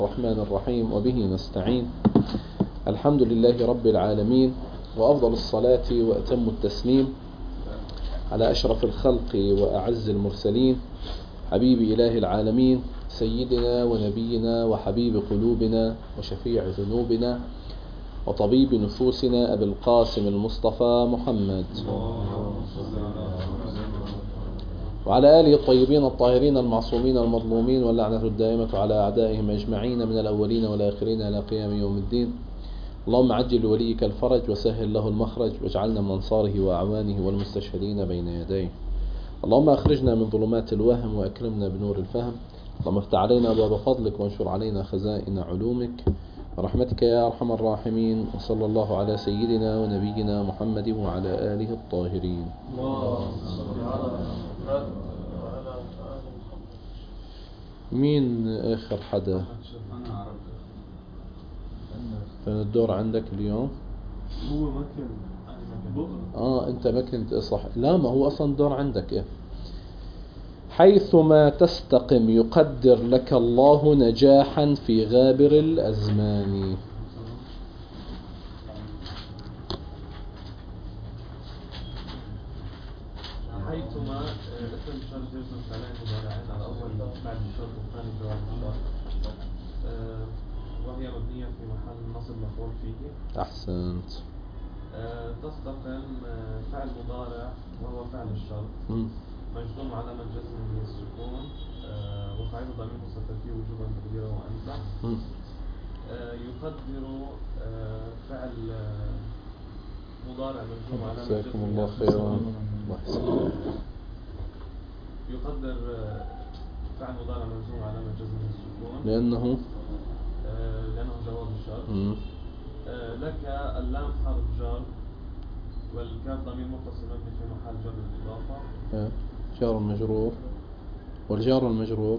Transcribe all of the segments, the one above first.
الرحمن الرحيم وبه نستعين. الحمد لله رب العالمين، وأفضل الصلاة وأتم التسليم على أشرف الخلق وأعز المرسلين، حبيب إله العالمين، سيدنا ونبينا وحبيب قلوبنا وشفيع ذنوبنا وطبيب نفوسنا أبي القاسم المصطفى محمد، وعلى آله الطيبين الطاهرين المعصومين المظلومين، واللعنة الدائمة على أعدائهم أجمعين من الأولين والآخرين إلى قيام يوم الدين. اللهم عجل وليك الفرج وسهل له المخرج، واجعلنا من أنصاره وأعوانه والمستشهدين بين يديه. اللهم أخرجنا من ظلمات الوهم وأكرمنا بنور الفهم. اللهم افتح علينا أبواب فضلك وانشر علينا خزائن علومك برحمتك يا أرحم الراحمين. وصلى الله على سيدنا ونبينا محمد وعلى آله الطاهرين. مين آخر حدا كان الدور عندك اليوم؟ هو ما كان انت ما كنت صح. لا، ما هو اصلا الدور عندك ايه. حيثما تستقم يقدر لك الله نجاحا في غابر الازمان. حيثما اسم شرط يوسف عليه مضارعين على أول بعد الشرط والثاني جواب الشرط، وهي مبنية في محل نصب مفعول فيه. أحسنت. تستقم فعل مضارع وهو فعل الشرط مجزوم على من جزم من السكون، وفاعل ضمير مستتر فيه وجوبا تقديره وأنت. يقدر فعل مضارع مجزوم على من جزم من الله خيرا. يقدر فعل مضارع مجزوم على من جزم من السكون لأنه جواب الشرط. لك اللام حرف جر، والكاف ضمير متصل مبني في محل جر الإضافة. جار المجرور، والجار المجرور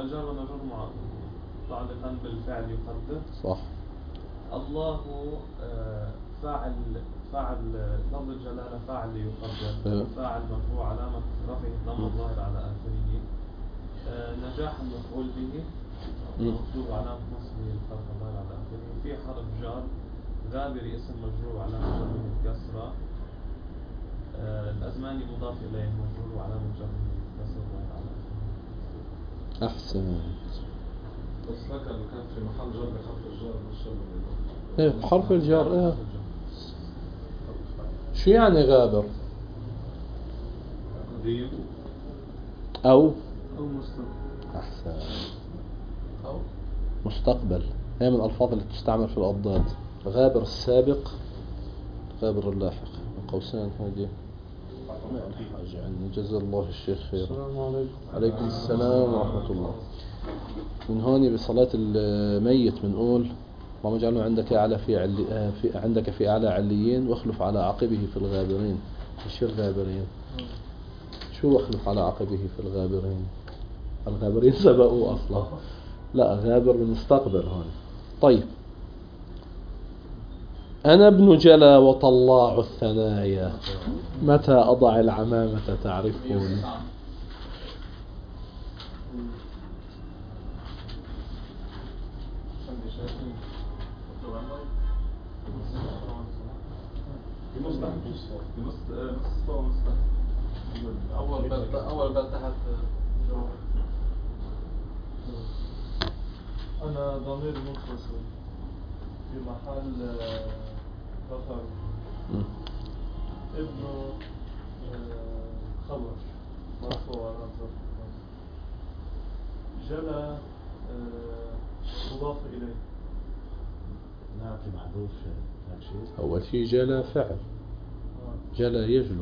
متعلقا بالفعل يقدر. صح. الله فاعل لفظ الجلالة فاعل يقدر. فاعل مرفوع علامة رفعه الضم الظاهر على آخره. نجاح المفعول به مكتوب علامة نصبه الفتح الظاهر على آخره. في حرف جر. غابر اسم مجرور علامة جره الكسرة. الأزماني مضاف إليه مجرور علامة جره الكسرة الظاهر على آخره. أحسنت. بس لك اللي كان في محل جر بحرف الجر مش بحرف الجر. شو يعني غابر؟ قديم أو مستقبل. أحسن. أو مستقبل. هي من الألفاظ اللي تستعمل في الأضداد. غابر السابق، غابر اللاحق. قوسين هذه ما الحاجة عندنا. جزا الله الشيخ خير. السلام عليكم. عليكم السلام ورحمة الله. من هون بصلاة الميت بنقول اللهم اجعله عندك أعلى عندك في أعلى عليين، واخلف على عقبه في الغابرين. ايش الغابرين؟ شو واخلف على عقبه في الغابرين؟ الغابرين سبقوا أصلا. لا، غابر بالمستقبل هون. طيب. أنا ابن جلا وطلاع الثنايا، متى أضع العمامة تعرفوني. أول بال تحت أنا ضمير منفصل في محل رفع. ابن خبر مرفوع على رفع. جلا مضاف إليه. نعطي معذوف أول شيء جلا فعل. جلا يجلو.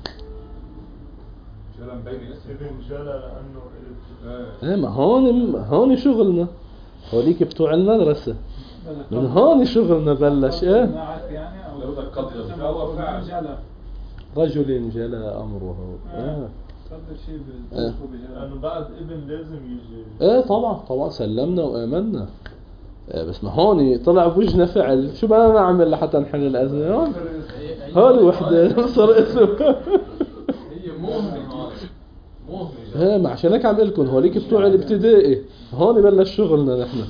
جلا مبين اسم ابن جلا لأنه ما هون شغلنا. هوليك بتوع المدرسة. من هون شغلنا بلش. لو بدك قدر فعل رجل جلا أمره. قدر شيء لأنه بعد ابن لازم يجي. طبعا سلمنا وآمنا. بس ما هون طلع بوجنا فعل. شو بدنا نعمل لحتى نحل الأزمة؟ هون وحدة صار اسم. هي موهمة ما عشان هيك عم اقول لكم هوليك بتوع الابتدائي هون بلش شغلنا نحن.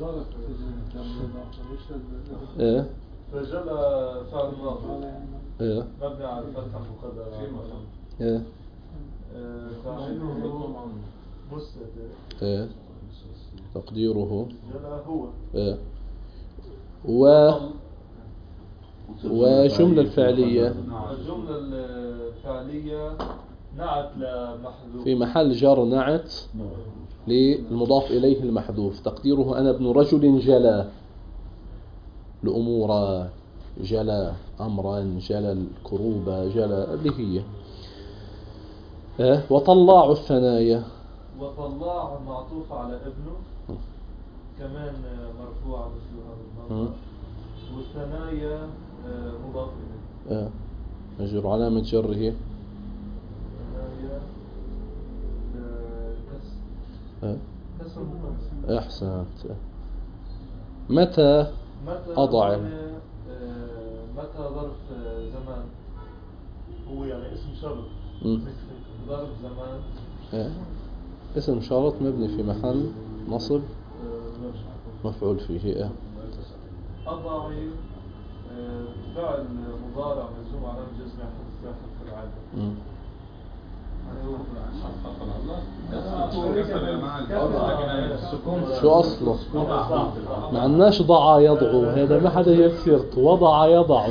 ايه فجلى فعل ماضي ايه مبني على الفتحة المقدرة في محل ايه فاعله مستتر ايه تقديره جلى هو ايه وجملة الفعلية الجملة الفعلية نعت لمحذوف في محل جر نعت للمضاف إليه المحذوف تقديره أنا ابن رجل جلى الأمور جلى أمرا جلى الكروب جلى اللي هي وطلاع الثنايا وطلاع معطوف على ابنه كمان مرفوع مثل هذا الموضوع والثنايا مضاف إليه مجرور علامة جره ثنايا كسر أحسنت. متى أضع متى ظرف زمان هو يعني اسم شرط ظرف زمان اسم شرط مبني في محل نصب مفعول فيه أضعي فعل مضارع مجزوم على جزم حذف العادة شو أصله ما عندناش ضع يضعو هذا ما حدا يفسرت وضع يضع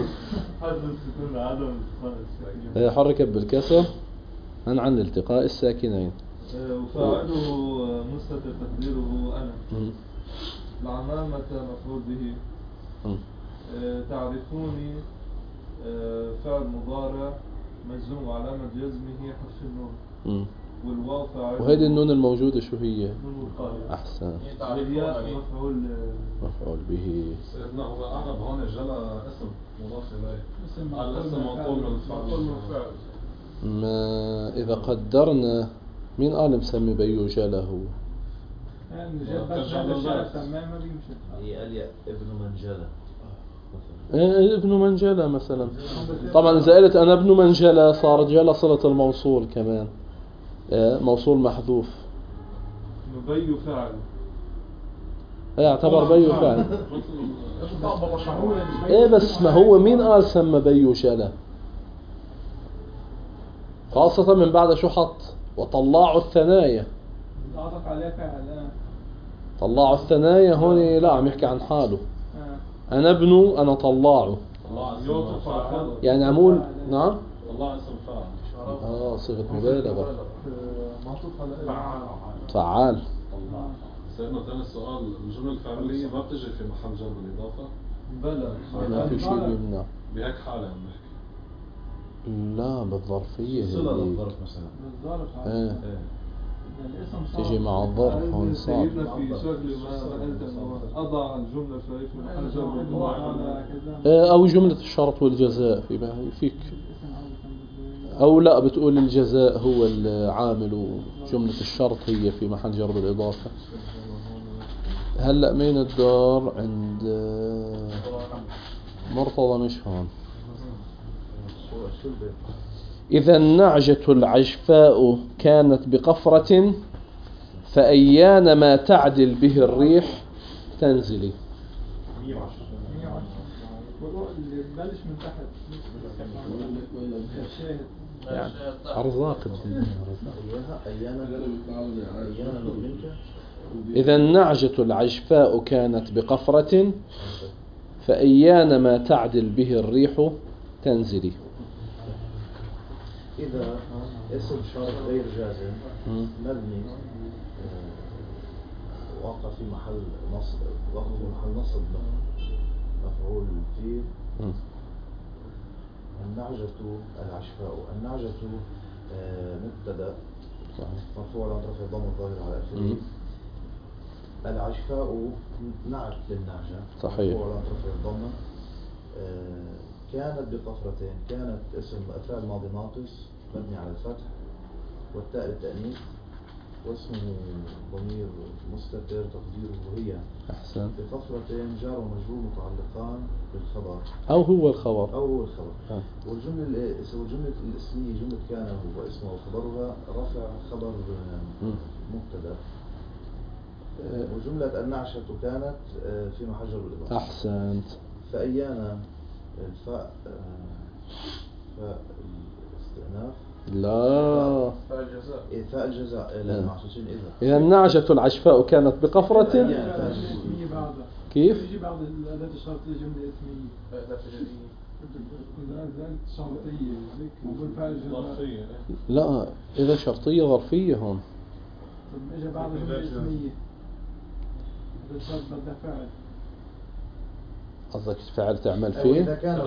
حركة بالكسر عن التقاء الساكنين وفاعله مستتر تقديره أنا العمامة مفعول به تعرفوني فعل مضارع مجزوم علامة جزمه حذف النون والواو فاعل وهذه النون الموجودة شو هي؟ نون القاية أحسن والياء مفعول به سيدنا هو أعرب هون جلى اسم مضاف إليه على اسم منقول من الفعل ما إذا قدرنا مين قال مسمي بيو جلى هو؟ هي ابن من جلى ابن من جلى مثلا. طبعا إذا قلت أنا ابن من جلى صارت جلى صلة الموصول كمان موصول محذوف بيو فعل يعتبر بيو فعل بس ما هو مين قال سمى بيو جلى خاصة من بعد شو حط وطلعوا الثنايا طلعوا الثنايا هون لا عم يحكي عن حاله أنا ابنه أنا طلعه يعني عمول نعم طلع اسم فاعل صيغة مبالغة فعال. سيدنا ثاني السؤال الجملة الفعلية ما بتجي في محل جر بالإضافة بلى ما في شيء يمنع بهيك حالة عم نحكي لا بالظرفية صلة للظرف مثلا بالظرف تجي مع الظرف هون صعب. سيدنا في شكل ما قلت انه اضع الجملة الفعلية في محل جر او جملة الشرط والجزاء فيك او لا بتقول الجزاء هو العامل وجملة الشرط هي في محل جر بالإضافة. هلأ مين الدار عند مرتضى مش هون. إذا النعجة العجفاء كانت بقفرة فأيان ما تعدل به الريح تنزلي. بلش من تحت يعني أرزاق الدنيا. إذا النعجة العجفاء كانت بقفرة فأيان ما تعدل به الريح تنزلي. إذا اسم شرط غير جازم مبني وقع في محل نصب مفعول فيه النعجة العشفاء. النعجة مبتدأ مرفوع على رفع الضم الظاهر على آخره. العشفاء نعت للنعجة صحيح مرفوع على رفع الضم. كانت بقفرتين كانت اسم فعل ماضي ناقص مبني على الفتح والتاء للتأنيث واسمه ضمير مستتر تقديره هي. أحسن. بقفرتين جار ومجرور متعلقان بالخبر أو هو الخبر. والجملة الاسمية جملة كان هو اسمه وخبرها رفع خبر مبتدا. وجملة النعشة كانت في محل جر بالإضافة. أحسنت. فأيانا الفاء الاستئناف. لا. فاء الجزاء لأنه عشان إذا النعجة العشفاء كانت بقفرة. كيف؟ يجي بعض الأداة الشرطية جملة اسمية. الأداة الشرطية ظرفية. لا إذا شرطية ظرفية هون. طب إجا بعض جملة اسمية. إذا الشرط بدها فعل. قصدك فعل تعمل فيه؟ إذا كان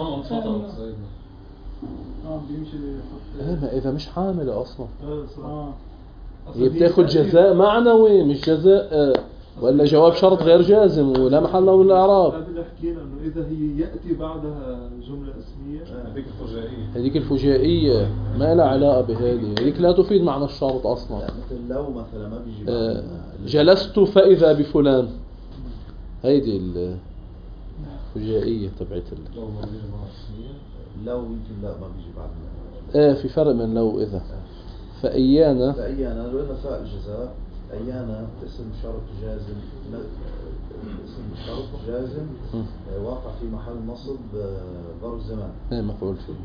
بيمشي إذا مش عاملة أصلا. هي بتاخد جزاء معنوي مش جزاء ولا جواب شرط غير جازم ولا محل له من الإعراب. هذا حكينا إنه إذا هي يأتي بعدها جملة اسمية هذيك الفجائية ما لها علاقة بهذه. هذيك لا تفيد معنى الشرط أصلا. مثل لو مثلا ما بيجي جلست فإذا بفلان. هيدي الفجائية تبعت لو ما بيجي مع اسمية. لو يمكن لا ما بيجي بعدها. في فرق من لو إذا. فأيانا لو إذا فاء الجزاء أيانا اسم شرط جازم. اسم شرط جازم واقع في محل نصب ظرف زمان. مفعول فيه.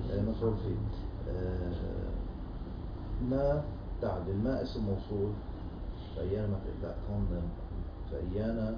ما تعدل ما اسم موصول. فأيانا لا هون فأيانا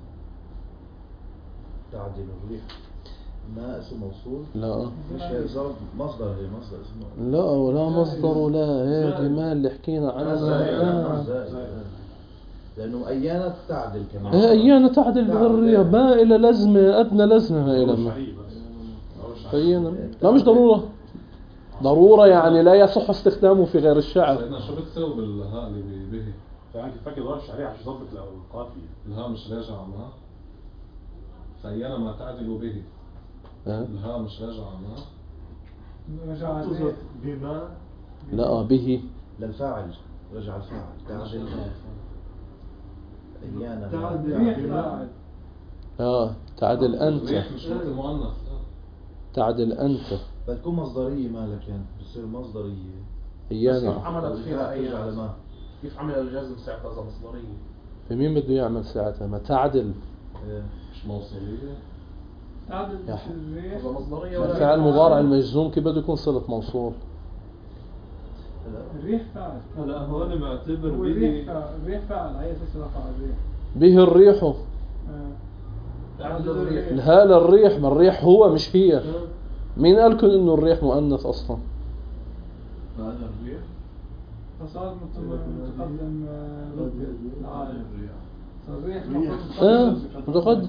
تعدل الريح. ما اسم موصول. لا مش ظرف مصدر اسمه. لا ولا مصدر ولا هذه ما اللي حكينا عنها. لأنه أيانا تعدل كمان. أيانا تعدل بالرياء ما إلى لازمة أدنى لازمة ما إلى فأيانا لا مش ضرورة يعني لا يصح استخدامه في غير الشعر. لأن شو بتسوي بالهاء اللي به؟ فأنت فاكر ضرش عليه عشان يضبط القافية. الهاء مش راجع معها. فأيانا ما تعدل به. الهاء مش راجع معها. رجع بما. لا به. للفاعل رجع الفاعل. تعدل أنت. مش مؤنث. تعدل أنت. بتكون مصدرية مالك يعني بتصير مصدرية. أيانا. عملت فيها أيانا. كيف عمل الجزم ساعتها مصدرية؟ فمين بده يعمل ساعتها ما تعدل. مش موصولية. تعدل مصدرية. الفعل المضارع المجزوم كيف بده يكون صلة موصول. الريح فاعل. لا هون معتبر الريح فاعل على أساس رفع الريح. به الريح. الهاء للريح ما الريح هو مش هي. مين قال لكم إنه الريح مؤنث أصلا؟ هذا الريح. فصار متقدم الريح متقدم.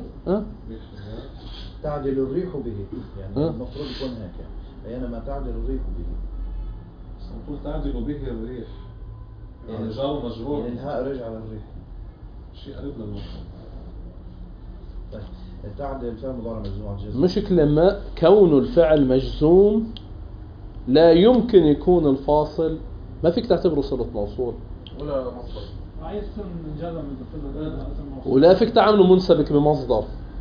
تعدل الريح به يعني المفروض يكون هيك. أيانا ما تعدل الريح به. المفروض تعدل به الريح. يعني جار مجرور. يعني الهاء رجع للريح. شيء قريب للمفهوم. طيب تعدل الفعل مضارع مجزوم على الجزم. مشكلة ما كون الفعل مجزوم لا يمكن يكون الفاصل ما فيك تعتبره صلة موصول. ولا مصدر. عايز اسم جزم ولا فيك تعمله منسبك بمصدر.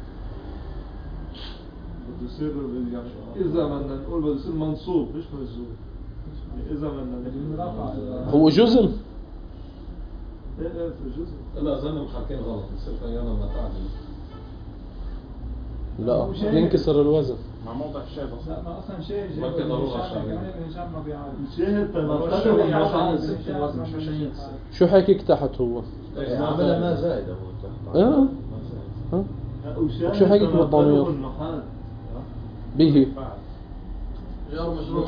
بده يصير يعني إذا بدنا نقول بده يصير منصوب مش مجزوم. إذا بدنا هو جزم. في جزم. لا زلنا محاكين غلط. بصير أيانا ما تعدل. لا ينكسر الوزن. مع موضع الشاهد. لا ما أصلا شيء جاي. ممكن ضرورة شرعية. ما بيعرف. شاهد شو حكيك تحت هو؟ عملها ما زائدة هو تحت. شو حكيك بالضمير؟ به. جار مجرور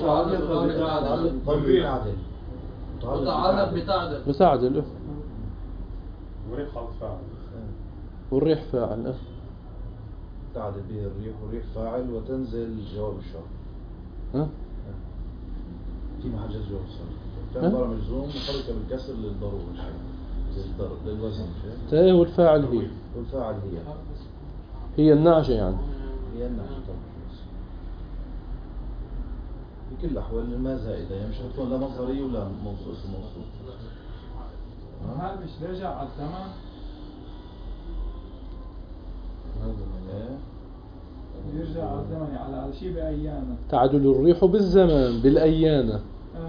متعلق بتعدل. وريح خالص فاعل. والريح فاعل. تعدل به الريح والريح فاعل وتنزل جواب الشرط. في محل جزم جواب الشرط. كان ضرب مجزوم وحركة بالكسر للضرورة للوزن. والفاعل هي. والفاعل هي النعجة يعني. هي النعجة طبعا. بكل الأحوال ما زائدة يعني مش هتكون لا مصدرية ولا موصول. هل مش رجع على الزمن؟ يرجع على الزمن يعني على شيء بأيانه. تعدل الريح بالزمان بالأيانة.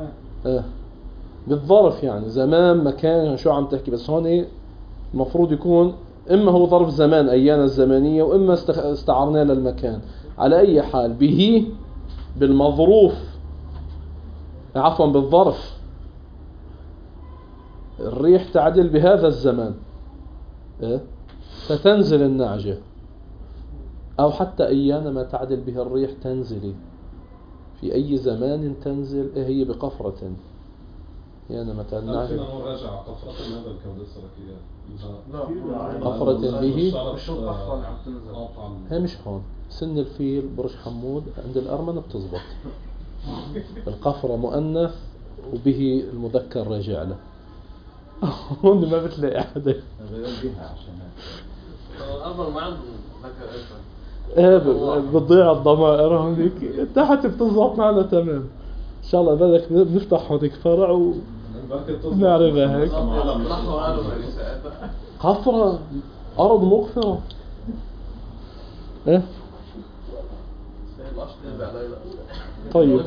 بالظرف يعني زمان مكان شو عم تحكي، بس هون إيه المفروض يكون إما هو ظرف زمان أيانا الزمنية، وإما استعرنا للمكان. على أي حال به بالمظروف، عفوا بالظرف، الريح تعدل بهذا الزمان فتنزل النعجة، أو حتى أيانا ما تعدل به الريح تنزلي في أي زمان تنزل هي بقفرة. يعني مثلا نعجة راجع قفرة هذا الكون لسه لك إياه. قفرة به مش القفرة اللي عم تنزل، هي مش هون سن الفيل برج حمود عند الأرمن بتزبط. القفرة مؤنث وبه المذكر راجع له. هون ما بتلاقي حدا بها عشان الأرمن ما عنده ذكر. بتضيع الضمائر هونيك تحت بتزبط معنا تمام. إن شاء الله بدك بنفتح هونيك فرع ونعرفها هيك. قفرة أرض مغفرة. طيب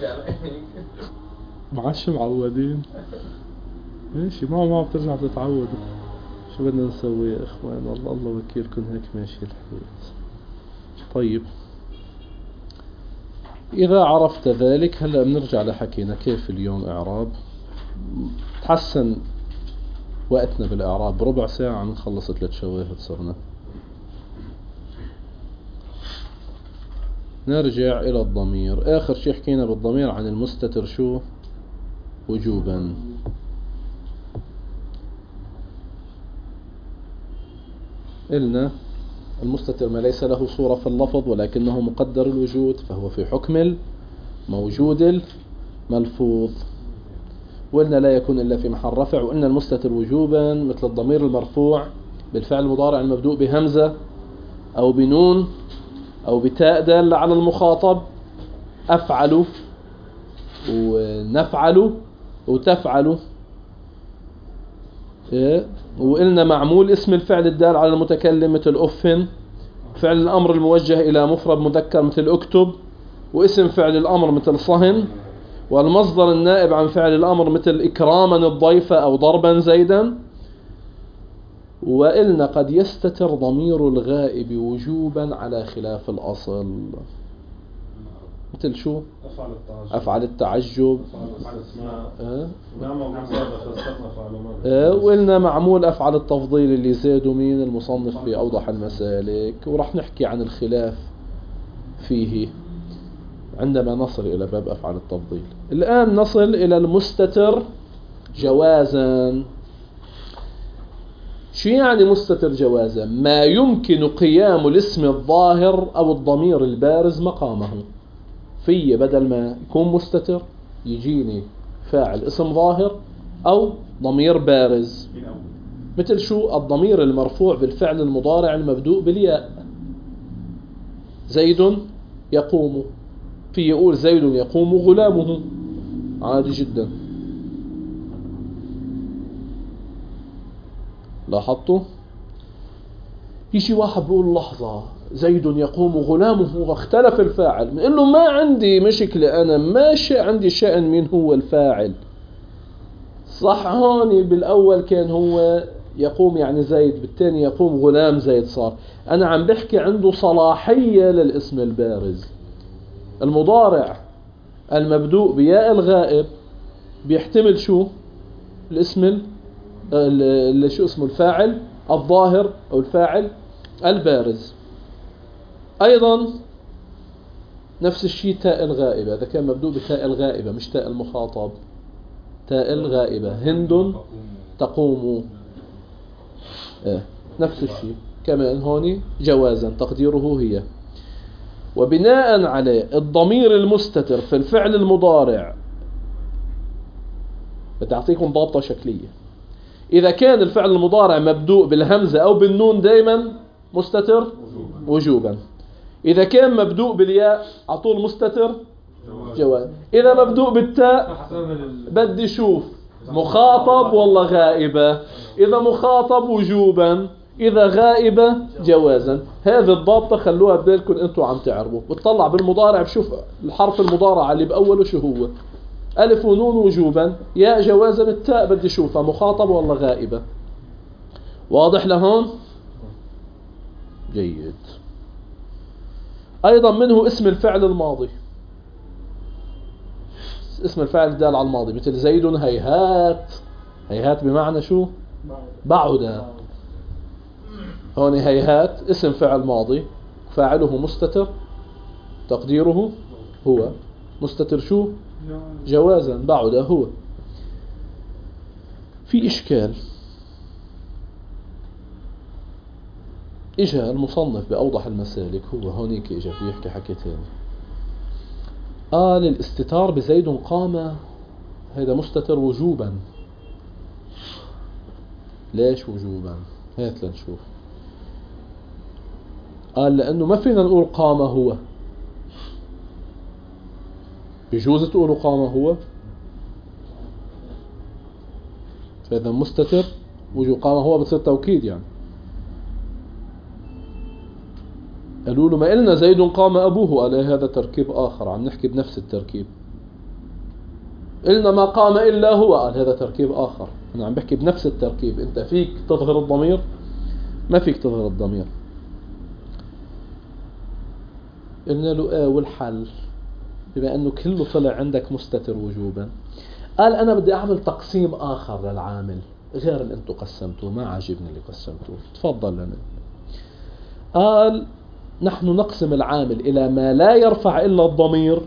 معاش معودين ماشي، ما بترجع تتعودوا. شو بدنا نسوي يا إخوان؟ الله وكيلكم هيك ماشي الحال. طيب إذا عرفت ذلك هلأ بنرجع لحكينا كيف اليوم إعراب. تحسن وقتنا بالإعراب بربع ساعة نخلص 3 شواهد صرنا. نرجع إلى الضمير. آخر شيء حكينا بالضمير عن المستتر شو وجوبا. قلنا المستتر ما ليس له صورة في اللفظ ولكنه مقدر الوجود فهو في حكم الموجود الملفوظ. وقلنا لا يكون إلا في محل رفع. وقلنا المستتر وجوبا مثل الضمير المرفوع بالفعل المضارع المبدوء بهمزة أو بنون أو بتاء دالة على المخاطب، أفعل ونفعل وتفعل. وقلنا معمول اسم الفعل الدال على المتكلم مثل أف، فعل الأمر الموجه إلى مفرد مذكر مثل أكتب، واسم فعل الأمر مثل صهن، والمصدر النائب عن فعل الأمر مثل إكراما الضيف أو ضربا زيدا. وقلنا قد يستتر ضمير الغائب وجوبا على خلاف الأصل مثل شو؟ أفعل التعجب. وقلنا معمول أفعل التفضيل اللي زادوا مين المصنف في أوضح المسالك، ورح نحكي عن الخلاف فيه عندما نصل إلى باب أفعل التفضيل. الآن نصل إلى المستتر جوازا. شو يعني مستتر جوازا؟ ما يمكن قيام الاسم الظاهر أو الضمير البارز مقامه. في بدل ما يكون مستتر يجيني فاعل اسم ظاهر أو ضمير بارز. مثل شو؟ الضمير المرفوع بالفعل المضارع المبدوء بالياء. زيد يقوم، في يقول زيد يقوم غلامه، عادي جدا. لاحظتوا؟ يجي واحد بيقول لحظة زيد يقوم غلامه واختلف الفاعل، بنقول له ما عندي مشكلة، أنا ماشي عندي شأن مين هو الفاعل. صح هون بالأول كان هو يقوم يعني زيد، بالتاني يقوم غلام زيد. صار أنا عم بحكي عنده صلاحية للاسم البارز. المضارع المبدوء بياء الغائب بيحتمل شو؟ الاسم شو اسمه الفاعل الظاهر أو الفاعل البارز. أيضا نفس الشيء تاء الغائبة، إذا كان مبدوء بتاء الغائبة مش تاء المخاطب، تاء الغائبة هند تقوم. نفس الشيء كمان هون جوازا تقديره هي. وبناء عليه الضمير المستتر في الفعل المضارع بدي أعطيكم ضابطة شكلية. إذا كان الفعل المضارع مبدوء بالهمزة أو بالنون دائما مستتر وجوبا. إذا كان مبدوء بالياء عطول مستتر جواز. إذا مبدوء بالتاء بدي شوف مخاطب والله غائبة. إذا مخاطب وجوبا، إذا غائبة جوازا. هذه الضابطة خلوها ببالكم أنتوا عم تعرفوا. بتطلع بالمضارع بشوف الحرف المضارع اللي بأوله شو هو، ألف ونون وجوبا، ياء جوازا، التاء بدي شوفها مخاطب والله غائبة. واضح لهون؟ جيد. أيضا منه اسم الفعل الماضي. اسم الفعل دال على الماضي، مثل زيد هيهات. هيهات بمعنى شو؟ بعد. هون هيهات اسم فعل ماضي، فاعله مستتر، تقديره هو. مستتر شو؟ جوازا. بعد هو. في إشكال. إجا المصنف بأوضح المسالك، هو هونيك إجا بيحكي حكي تاني، قال الاستتار بزيد قام هذا مستتر وجوبا. ليش وجوبا؟ هات لنشوف. قال لأنه ما فينا نقول قام هو. بجوز تقولوا قام هو، فإذا مستتر وجوب. قام هو بصير توكيد يعني. قالوا له ما قلنا زيد قام أبوه، قال هذا تركيب آخر، عم نحكي بنفس التركيب. قلنا ما قام إلا هو، قال هذا تركيب آخر. أنا عم بحكي بنفس التركيب. أنت فيك تظهر الضمير؟ ما فيك تظهر الضمير. قلنا له والحل بما أنه كله طلع عندك مستتر وجوبا. قال أنا بدي أعمل تقسيم آخر للعامل غير اللي أنتوا قسمتوه، ما عجبني اللي قسمتوه، تفضل لنا. قال نحن نقسم العامل إلى ما لا يرفع إلا الضمير،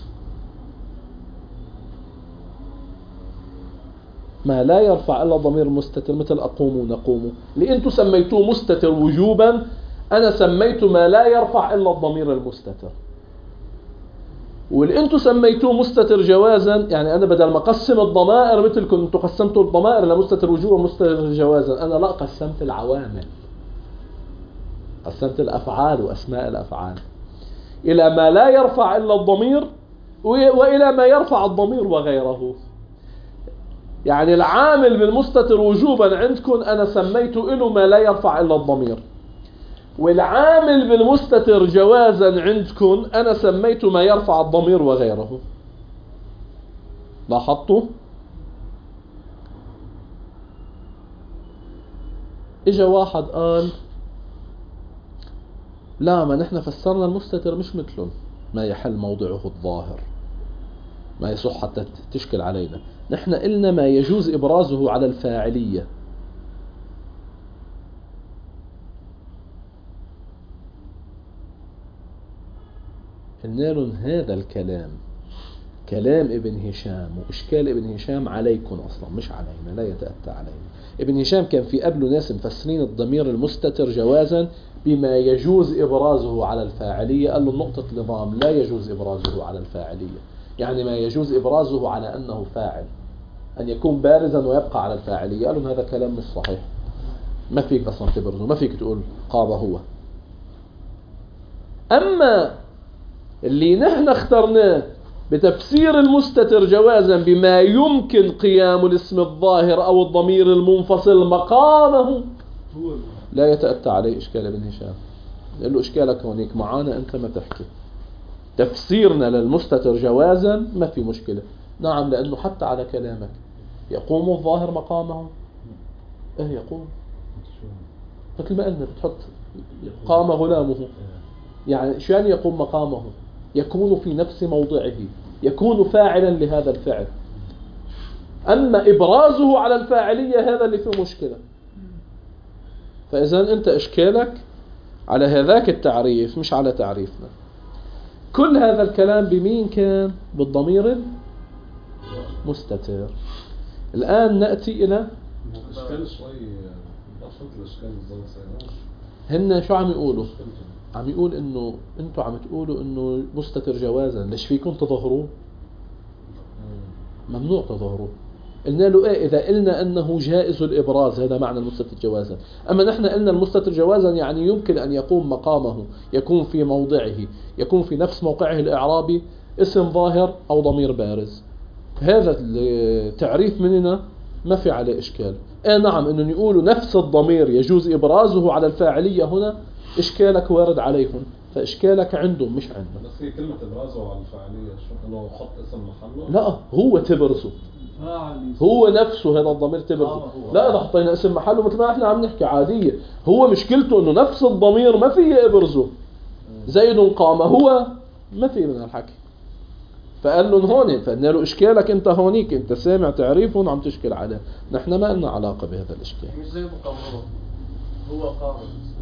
ما لا يرفع إلا الضمير المستتر، مثل أقوم ونقوم. اللي أنتوا سميتوه مستتر وجوبا، أنا سميته ما لا يرفع إلا الضمير المستتر. واللي أنتوا سميتوه مستتر جوازا، يعني أنا بدل ما أقسم الضمائر مثلكم أنتوا قسمتوا الضمائر لمستتر وجوبا ومستتر جوازا، أنا لا، قسمت العوامل، قسمت الأفعال وأسماء الأفعال إلى ما لا يرفع إلا الضمير وإلى ما يرفع الضمير وغيره. يعني العامل بالمستتر وجوبا عندكم أنا سميته له ما لا يرفع إلا الضمير، والعامل بالمستتر جوازا عندكم أنا سميته ما يرفع الضمير وغيره. لاحظتوا؟ إجا واحد قال لا، ما نحن فسرنا المستتر مش مثلهم، ما يحل موضعه الظاهر، ما يصح حتى تشكل علينا. نحن قلنا ما يجوز إبرازه على الفاعلية. قلنا لهم هذا الكلام كلام ابن هشام، وإشكال ابن هشام عليكم أصلا مش علينا، لا يتأتى علينا. ابن هشام كان في قبله ناس مفسرين الضمير المستتر جوازا بما يجوز إبرازه على الفاعلية. قال له نقطة نظام، لا يجوز إبرازه على الفاعلية، يعني ما يجوز إبرازه على أنه فاعل، أن يكون بارزا ويبقى على الفاعلية. قال له هذا كلام مش صحيح، ما فيك أصلا تبرزه، ما فيك تقول قام هو. أما اللي نحن اخترناه بتفسير المستتر جوازا بما يمكن قيام الاسم الظاهر أو الضمير المنفصل مقامه، لا يتأتى عليه إشكال ابن هشام. قال له إشكالك هونيك معانا، أنت ما تحكي. تفسيرنا للمستتر جوازا ما في مشكلة. نعم، لأنه حتى على كلامك يقوم الظاهر مقامه. إيه يقوم، مثل ما قلنا بتحط قام غلامه، يعني شو يعني يقوم مقامه؟ يكون في نفس موضعه، يكون فاعلا لهذا الفعل. أما إبرازه على الفاعلية هذا اللي فيه مشكلة. فإذا أنت إشكالك على هذاك التعريف مش على تعريفنا. كل هذا الكلام بمين كان؟ بالضمير المستتر. الآن نأتي إلى إشكال شوي، أفضل الإشكال بالضبط. هن شو عم يقولوا؟ عم يقول إنه أنتوا عم تقولوا إنه مستتر جوازا، ليش فيكم تظهروه؟ ممنوع تظهروه. قلنا له إيه؟ إذا قلنا أنه جائز الإبراز، هذا معنى المستتر جوازا. أما نحن قلنا المستتر جوازا يعني يمكن أن يقوم مقامه، يكون في موضعه، يكون في نفس موقعه الإعرابي اسم ظاهر أو ضمير بارز. هذا التعريف مننا ما في عليه إشكال. نعم إنهم يقولوا نفس الضمير يجوز إبرازه على الفاعلية هنا، إشكالك وارد عليهم، فإشكالك عندهم مش عندنا. بس هي كلمة إبرازه على الفاعلية شو إنه خط اسم محله؟ لا هو تبرزه، هو نفسه هذا الضمير تبرزه. لا إذا حطينا اسم محله مثل ما احنا عم نحكي عادية، هو مشكلته إنه نفس الضمير ما فيه إبرزه. زيد قام، هو ما في من الحكي. فقال لهم هون، فقلنا له إشكالك أنت هونيك، أنت سامع تعريفهم عم تشكل عليه، نحن ما لنا علاقة بهذا الإشكال. مش زي قام، هو قام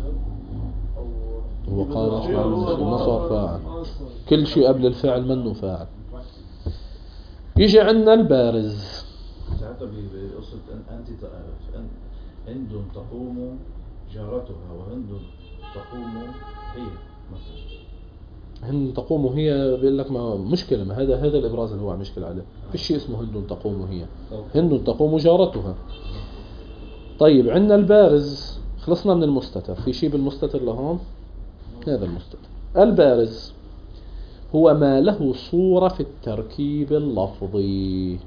هو قام ما صار فاعل، كل شيء قبل الفعل منه فاعل. يجي عندنا البارز. ساعتها بقصة أنت هند تقوم جارتها وهند تقوم هي مثلا. هند تقوم هي بيقول لك ما مشكلة، ما هذا الإبراز اللي هو عم يشكل عليه. في شيء اسمه هند تقوم هي، هند تقوم جارتها. طيب عندنا البارز، خلصنا من المستتر. في شيء بالمستتر لهون، هذا المستتر. البارز هو ما له صورة في التركيب اللفظي،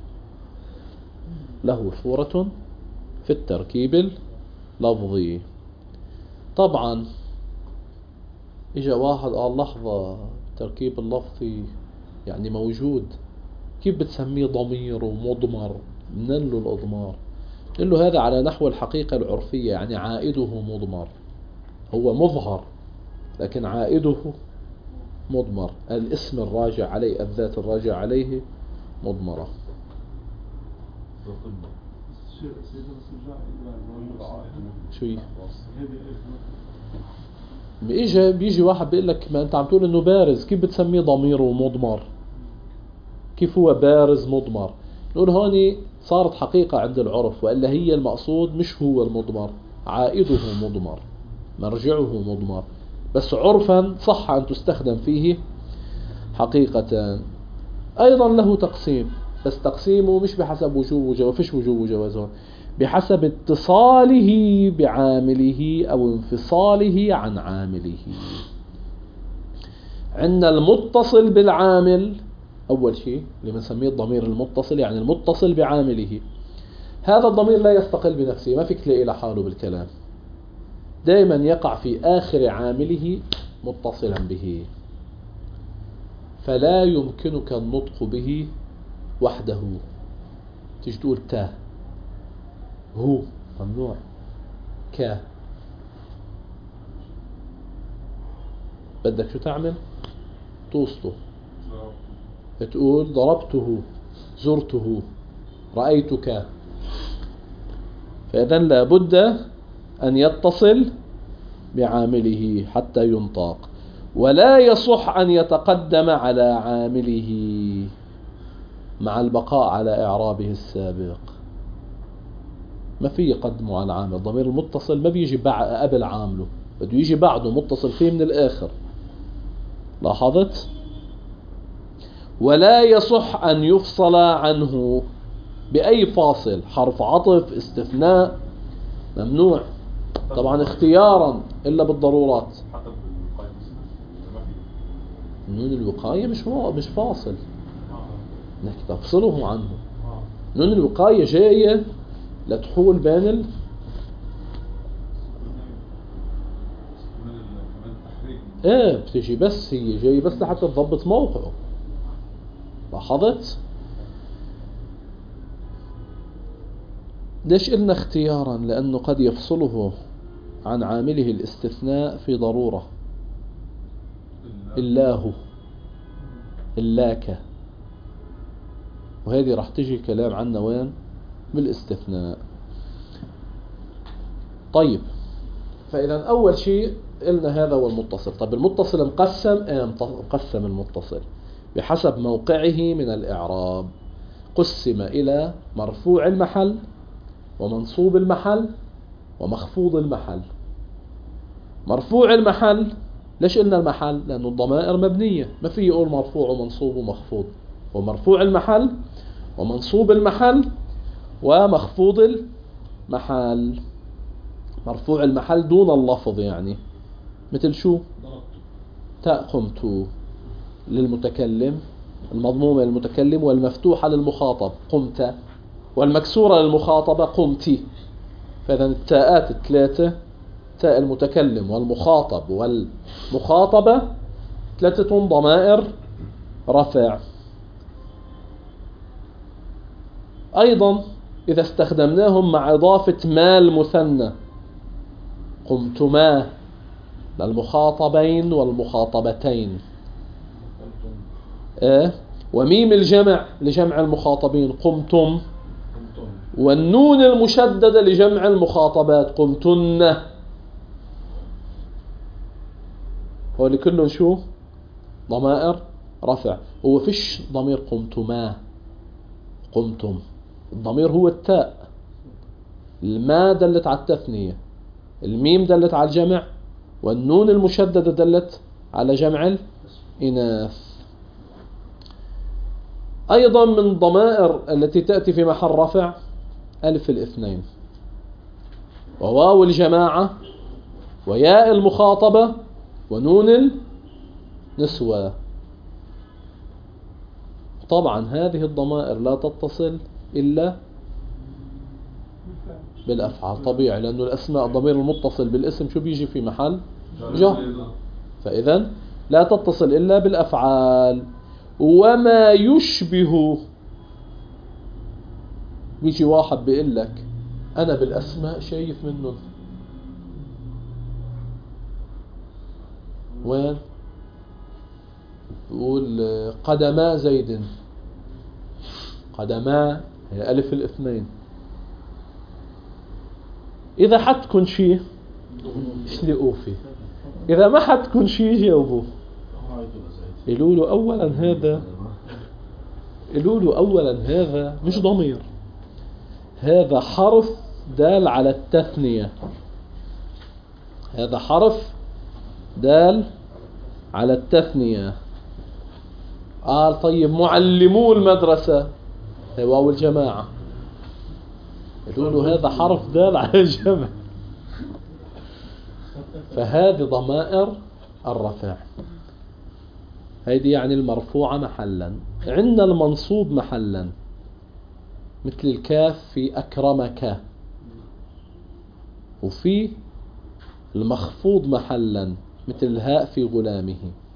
له صورة في التركيب اللفظي. طبعا اجا واحد قال لحظة، التركيب اللفظي يعني موجود، كيف بتسميه ضمير ومضمر؟ من له الأضمار؟ قل له هذا على نحو الحقيقة العرفية، يعني عائده مضمر، هو مظهر لكن عائده مضمر. الاسم الراجع عليه، الذات الراجع عليه مضمرة. شو بيجي واحد بيقول لك ما انت عم تقول انه بارز، كيف بتسميه ضمير ومضمر؟ كيف هو بارز مضمر؟ نقول هون صارت حقيقة عند العرف، وإلا هي المقصود مش هو المضمر، عائده مضمر، مرجعه مضمر، بس عرفا صح أن تستخدم فيه حقيقة. أيضا له تقسيم، بس تقسيمه مش بحسب وجوب وجواز، فيش وجوب وجواز هون، بحسب اتصاله بعامله أو انفصاله عن عامله. عندنا المتصل بالعامل أول شيء اللي بنسميه الضمير المتصل، يعني المتصل بعامله. هذا الضمير لا يستقل بنفسه، ما فيك تلاقي لحاله بالكلام، دائما يقع في آخر عامله متصلا به، فلا يمكنك النطق به وحده. تيجي تقول تا، هو ممنوع، كا بدك شو تعمل؟ توصله، تقول ضربته، زرته، رأيتك. فإذن لابد أن يتصل بعامله حتى ينطق، ولا يصح أن يتقدم على عامله مع البقاء على إعرابه السابق. ما في يقدمه على العامل. الضمير المتصل ما بيجي قبل عامله، بده يجي بعده متصل فيه من الآخر. لاحظت؟ ولا يصح أن يفصل عنه بأي فاصل، حرف عطف، استثناء، ممنوع طبعا اختيارا إلا بالضرورات. نون الوقاية مش فاصل، نحكي تفصله عنه. نون الوقاية جاية لتحول بين بتجي، بس هي جاي بس لحتى تضبط موقعه. لاحظت؟ ليش قلنا اختيارا؟ لأنه قد يفصله عن عامله الاستثناء في ضرورة، الله، اللاك، وهذه راح تجي كلام عنها وين؟ بالاستثناء. طيب، فإذا أول شيء قلنا هذا هو المتصل. طيب المتصل مقسم، مقسم المتصل بحسب موقعه من الإعراب. قسم إلى مرفوع المحل ومنصوب المحل ومخفوض المحل. مرفوع المحل، ليش قلنا المحل؟ لأنه الضمائر مبنية، ما في يقول مرفوع ومنصوب ومخفوض. ومرفوع المحل ومنصوب المحل ومخفوض المحل. مرفوع المحل دون اللفظ، يعني مثل شو؟ تاء قمت للمتكلم المضمومة للمتكلم والمفتوحة للمخاطب قمت، والمكسورة للمخاطبة قمتي. فإذا التاءات الثلاثة، تاء المتكلم والمخاطب والمخاطبة، ثلاثة ضمائر رفع. أيضا إذا استخدمناهم مع إضافة ما المثنى، قمتما للمخاطبين والمخاطبتين، وميم الجمع لجمع المخاطبين قمتم، والنون المشددة لجمع المخاطبات قمتن. هو لكلهم شو؟ ضمائر رفع. هو فيش ضمير قمتما قمتم، الضمير هو التاء. الماء دلت على التثنية، الميم دلت على الجمع، والنون المشددة دلت على جمع الإناث. أيضا من الضمائر التي تأتي في محل رفع ألف الاثنين، وواو الجماعة، وياء المخاطبة، ونون النسوة. طبعا هذه الضمائر لا تتصل إلا بالأفعال، طبيعي، لأنه الأسماء الضمير المتصل بالاسم شو بيجي في محل جر، فإذا لا تتصل إلا بالأفعال. وما يشبه، بيجي واحد بيقول لك أنا بالأسماء شايف منهم، وين؟ بقول قدما زيد، قدما هي ألف الاثنين. إذا حدكن شيء اشلقوا فيه، إذا ما حدكن شيء جاوبوه. قالوا له أولا هذا مش ضمير، هذا حرف دال على التثنية، هذا حرف دال على التثنية. قال طيب معلمو المدرسة، هي واو الجماعة، يقولوا هذا حرف دال على الجمع. فهذه ضمائر الرفع، هيدي يعني المرفوعة محلا. عندنا المنصوب محلا مثل الكاف في أكرمك، وفي المخفوض محلا مثل الهاء في غلامه،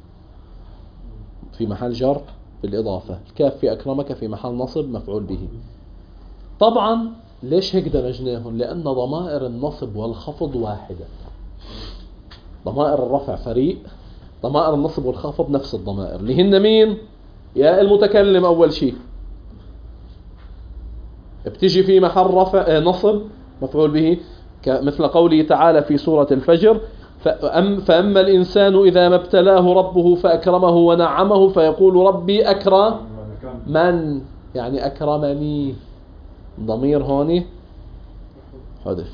في محل جر بالإضافة. الكاف في أكرمك في محل نصب مفعول به. طبعا ليش هيك دمجناهم؟ لأن ضمائر النصب والخفض واحدة، ضمائر الرفع فريق، ضمائر النصب والخفض نفس الضمائر، اللي هن مين؟ ياء المتكلم أول شيء بتجي في محل رفع نصب مفعول به، مثل قوله تعالى في سورة الفجر: فأما الإنسان إذا ما ابتلاه ربه فأكرمه ونعمه فيقول ربي أكرم من، يعني أكرمني. ضمير هوني حذف،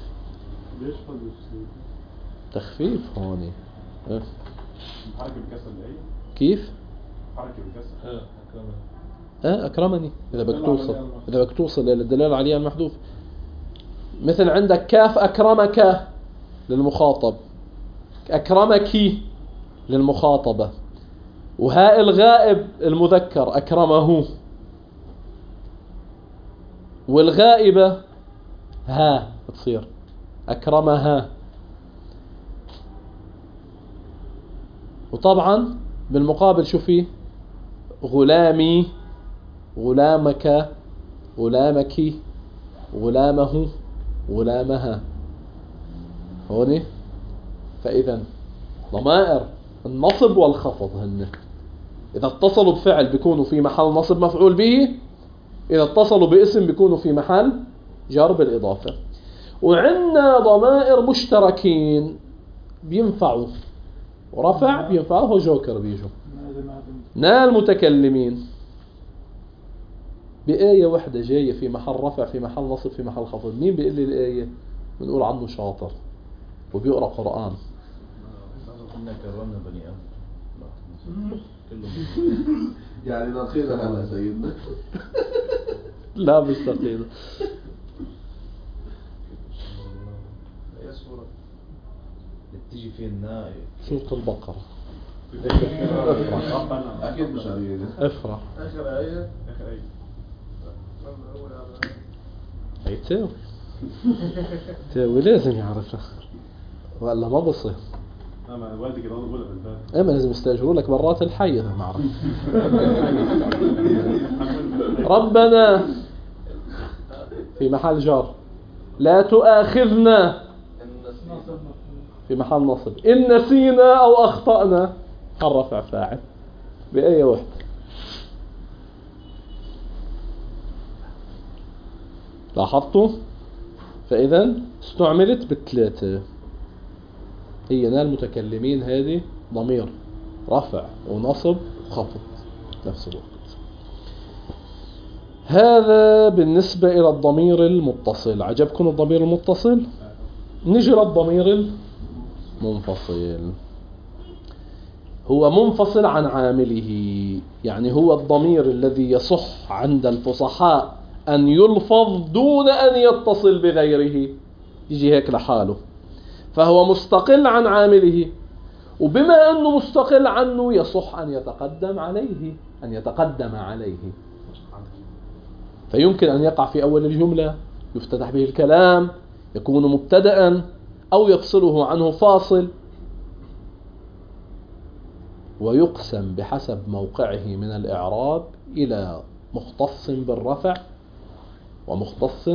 تخفيف هوني. حركة بالكسر الأي كيف؟ حركة بالكسر أكرمني إذا بدك توصل للدلالة عليها المحذوف. مثل عندك كاف أكرمك للمخاطب، أكرمك للمخاطبة، وهاء الغائب المذكر أكرمه، والغائبة ها تصير أكرمها. وطبعا بالمقابل شو فيه؟ غلامي، غلامك، غلامك، غلامه، غلامها. هوني فإذا ضمائر النصب والخفض هن إذا اتصلوا بفعل بيكونوا في محل نصب مفعول به، إذا اتصلوا باسم بيكونوا في محل جر بالإضافة. وعندنا ضمائر مشتركين بينفعوا ورفع، بينفعوا جوكر بيجوا نا المتكلمين بآية واحدة جاية في محل رفع في محل نصب في محل خفض. مين بيقول لي الآية؟ بنقول عنه شاطر وبيقرأ قرآن. إنا كرمنا بني آدم يعني نقينا على سيدنا. لا مستقيم. هي سورة بتيجي في الناء سورة البقرة اكيد مش عليه. افرح. آخر آية. هي تاوي لازم يعرفها ولا ما بصير. انا والدي كده بقولها بالبال. اما لازم يستاجروا لك برات الحي ما اعرف. ربنا في محل جار، لا تؤاخذنا في محل نصب، إن نسينا أو أخطأنا، الرفع فاعل بآية واحدة. لاحظتوا؟ فإذا استعملت بالثلاثة. هي نال المتكلمين هذه ضمير رفع ونصب وخفض نفس الوقت. هذا بالنسبة إلى الضمير المتصل. عجبكم الضمير المتصل؟ نجي للضمير المنفصل. هو منفصل عن عامله، يعني هو الضمير الذي يصح عند الفصحاء أن يلفظ دون أن يتصل بغيره، يجي هيك لحاله، فهو مستقل عن عامله، وبما أنه مستقل عنه يصح أن يتقدم عليه، فيمكن أن يقع في أول الجملة، يفتتح به الكلام، يكون مبتدأ، أو يفصله عنه فاصل، ويقسم بحسب موقعه من الإعراب إلى مختص بالرفع ومختص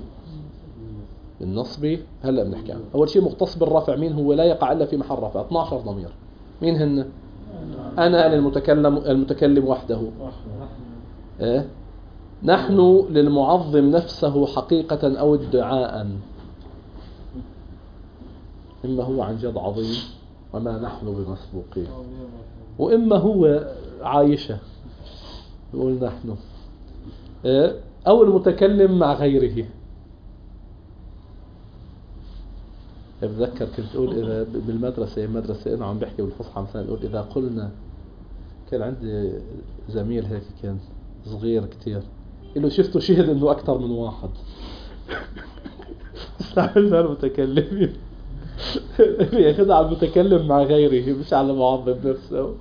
بالنصب. هلأ بنحكي عنه. أول شيء مختص بالرفع مين هو؟ لا يقع إلا في محل رفع. 12 ضمير. مين هن؟ أنا المتكلم وحده، نحن للمعظم نفسه حقيقة أو ادعاء، إما هو عن جد عظيم وما نحن بمسبوقين، وإما هو عايشة يقول نحن، أو المتكلم مع غيره. بتذكر كنت أقول إذا بالمدرسة أنا عم بحكي بالفصحى مثلا، أقول إذا قلنا، كان عندي زميل هيك كان صغير كتير، إنه شفته شهد إنه أكثر من واحد. استعملنا المتكلمين ياخذ على المتكلم مع غيره مش على المعظم نفسه.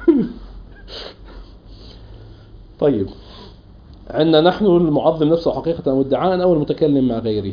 طيب، عندنا نحن المعظم نفسه حقيقة أو ادعاء، أو المتكلم مع غيره.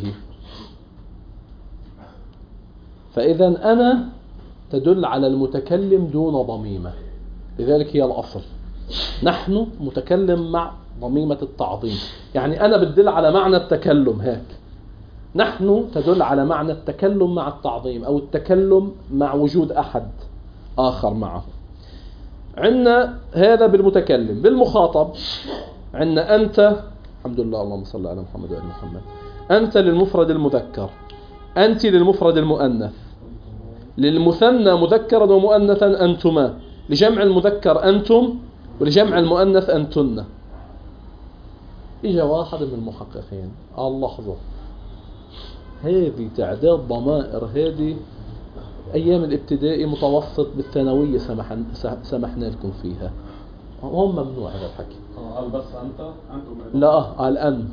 فإذا أنا تدل على المتكلم دون ضميمة، لذلك هي الأصل. نحن متكلم مع ضميمة التعظيم، يعني أنا بدل على معنى التكلم هيك. نحن تدل على معنى التكلم مع التعظيم، أو التكلم مع وجود أحد آخر معه. عندنا هذا بالمتكلم. بالمخاطب عندنا أنت، الحمد لله اللهم صل على محمد وعلى محمد. أنت للمفرد المذكر، أنت للمفرد المؤنث، للمثنى مذكرا ومؤنثا أنتما، لجمع المذكر أنتم، ولجمع المؤنث أنتن. إجا واحد من المحققين قال لحظة، هذه تعداد ضمائر هذه أيام الابتدائي متوسط بالثانوية سمحنا لكم فيها، هم ممنوع هذا الحكي. قال بس أنت أنتم؟ لا، قال أن.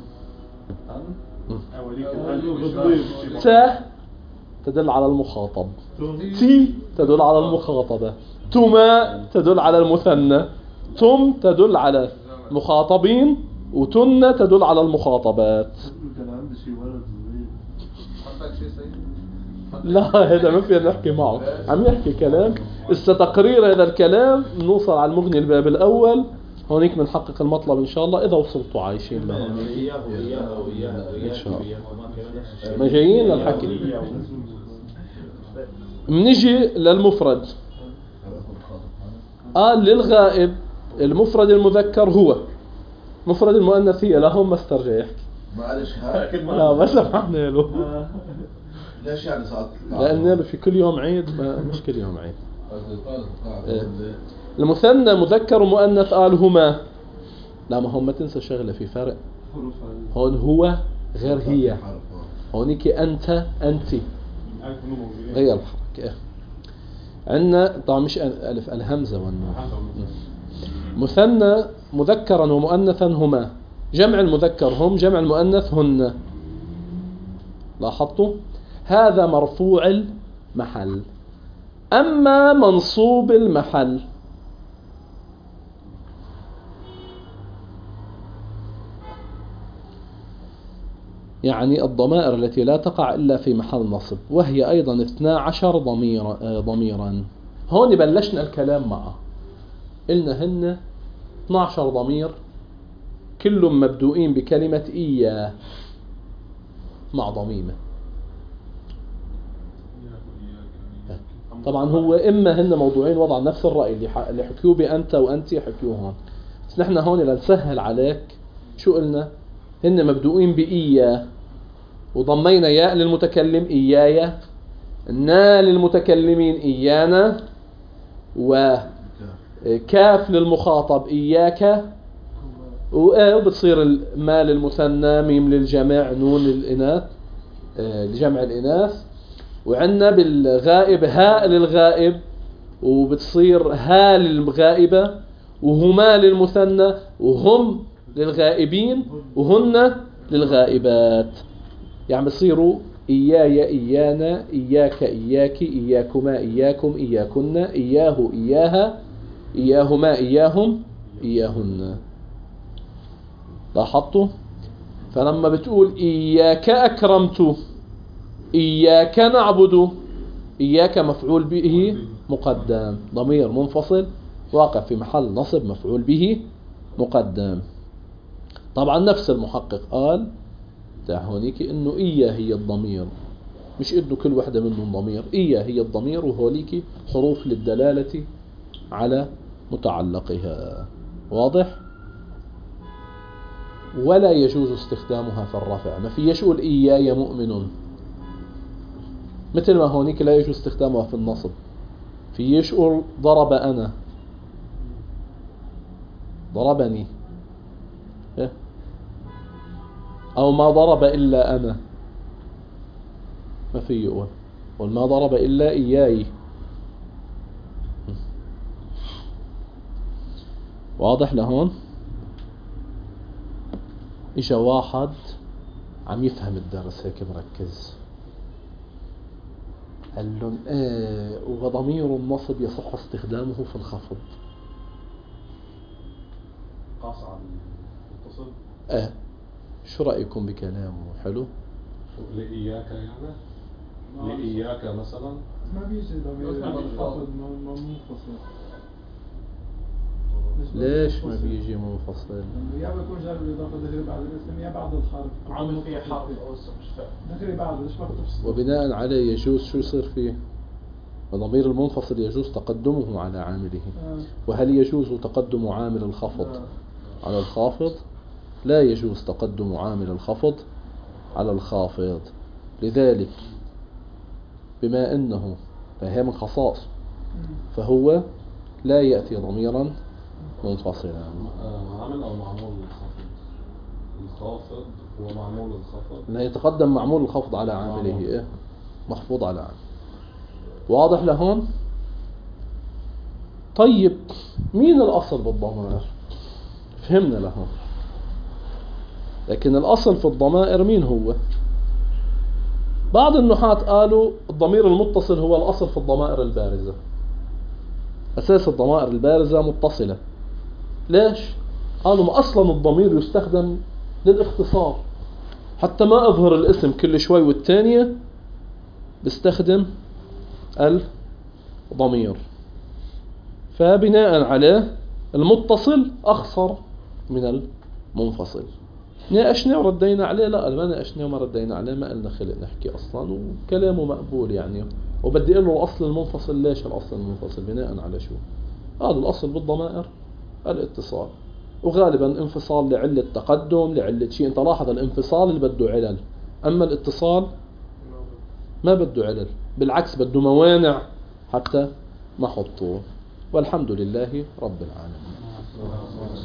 ت تدل على المخاطب، تي تدل على المخاطبة، تما تدل على المثنى، تم تدل على مخاطبين، وتن تدل على المخاطبات. لا، هذا ما فينا نحكي معه، عم يحكي كلام. تقرير هذا الكلام نوصل على المغني الباب الأول، هونيك بنحقق المطلب إن شاء الله، إذا وصلتوا عايشين له إن شاء الله. ما جايين للحكي. منجي للمفرد. قال للغائب المفرد المذكر هو، مفرد المؤنث هي. لا، هم ما استرجع يحكي. معلش لا بس سمحنا له. ليش يعني صعد؟ لأن في كل يوم عيد، مش كل يوم عيد. المثنى مذكر ومؤنث قال هما. لا، ما هم ما تنسى شغلة، في فرق. هون هو غير هي، هونيك أنت أنت غير الحركة. عندنا طبعا مش ألف، الهمزة والنون. مثنى مذكرا ومؤنثا هما، جمع المذكر هم، جمع المؤنث هن. لاحظتوا؟ هذا مرفوع المحل. أما منصوب المحل يعني الضمائر التي لا تقع إلا في محل نصب، وهي أيضا 12 ضميرا. هون بلشنا الكلام معه، قلنا هن 12 ضمير كلهم مبدوئين بكلمة إياه مع ضميمة. طبعا هو إما هن موضوعين وضع نفس الرأي اللي حكيوه بأنت وأنت حكيوه هون، بس نحن هون لنسهل عليك شو قلنا؟ هن مبدوئين بإياه وضمينا ياء للمتكلم إيايا، نا للمتكلمين إيانا، وكاف للمخاطب إياك، وبتصير ما للمثنى، ميم للجمع، نون للإناث لجمع الإناث، وعندنا بالغائب هاء للغائب، وبتصير ها للغائبة، وهما للمثنى، وهم للغائبين، وهن للغائبات. يعني بصيروا إياي إيانا، إياك إياك، إياكما إياكم، إياكن، إياه إياها، إياهما إياهم، إياهن. لاحظتوا؟ فلما بتقول إياك أكرمت، إياك نعبد، إياك مفعول به مقدم، ضمير منفصل واقع في محل نصب مفعول به مقدم. طبعا نفس المحقق قال هونيك إنه إياه هي الضمير، مش إنه كل واحدة منهم ضمير، إياه هي الضمير، وهوليك حروف للدلالة على متعلقها. واضح؟ ولا يجوز استخدامها في الرفع، ما فيش يقول إياي مؤمن، مثل ما هونيك لا يجوز استخدامها في النصب. فيش يقول ضرب أنا، ضربني، أو ما ضرب إلا أنا، ما في يقول ما ضرب إلا إياي. واضح لهون؟ إجا واحد عم يفهم الدرس هيك مركز، قال لهم وضمير النصب يصح استخدامه في الخفض. قاص على المتصل. شو رأيكم بكلامه؟ حلو؟ لإياك يعني؟ لإياك مثلا ما بيجي ضمير منفصل. ليش ما بيجي منفصل؟ يا بيكون جار بالإضافة دخل بعد الاسم يا بعد الحرف، عامل فيه حرف أو اسم مش فاهم دخل بعد ليش ما تفصل. وبناء عليه يجوز شو يصير فيه؟ الضمير المنفصل يجوز تقدمه على عامله. وهل يجوز تقدم عامل الخفض على الخافض؟ لا يجوز تقدم عامل الخفض على الخافض. لذلك بما أنه فهي من خصائص فهو لا يأتي ضميرا منفصلا. عامل أو معمول الخفض؟ الخافض هو معمول الخفض، لا يتقدم معمول الخفض على عامله، محفوظ على عامله. واضح لهون؟ طيب مين الأصل بالضمائر؟ فهمنا لهون. لكن الأصل في الضمائر مين هو؟ بعض النحاة قالوا الضمير المتصل هو الأصل في الضمائر البارزة. أساس الضمائر البارزة متصلة. ليش؟ قالوا ما أصلا الضمير يستخدم للاختصار، حتى ما أظهر الاسم كل شوي والتانية بستخدم الضمير. فبناء عليه المتصل أخصر من المنفصل. ناقشنا وردينا عليه؟ لا ما ناقشنا وما ردينا عليه، ما قلنا خلق نحكي أصلا، وكلامه مقبول يعني. وبدي أقول له الأصل المنفصل. ليش الأصل المنفصل؟ بناء على شو؟ هذا الأصل بالضمائر الاتصال، وغالبا انفصال لعلة تقدم، لعلة شيء. انت لاحظ الانفصال اللي بده علل، أما الاتصال ما بده علل، بالعكس بده موانع حتى ما حطوه. والحمد لله رب العالمين.